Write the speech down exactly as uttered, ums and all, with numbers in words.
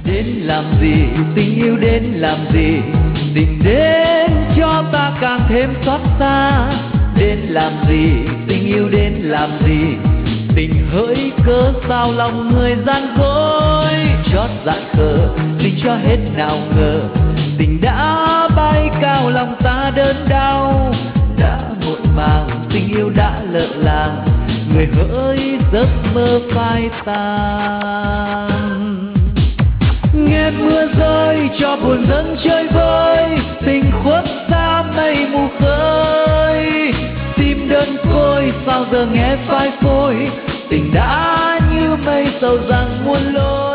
Đến làm gì, tình yêu đến làm gì, tình đến cho ta càng thêm xót xa. Đến làm gì, tình yêu đến làm gì, tình hỡi cớ sao lòng người gian dối. Chót dại khờ, tình cho hết nào ngờ, tình đã bay cao lòng ta đớn đau. Đã muộn màng, tình yêu đã lỡ làng, người hỡi giấc mơ phai tàn. Nghe mưa rơi cho buồn dâng chơi vơi, tình khuất xa mây mù khơi. Tim đơn côi sao giờ nghe phai phôi, tình đã như mây sầu rằng muôn lối.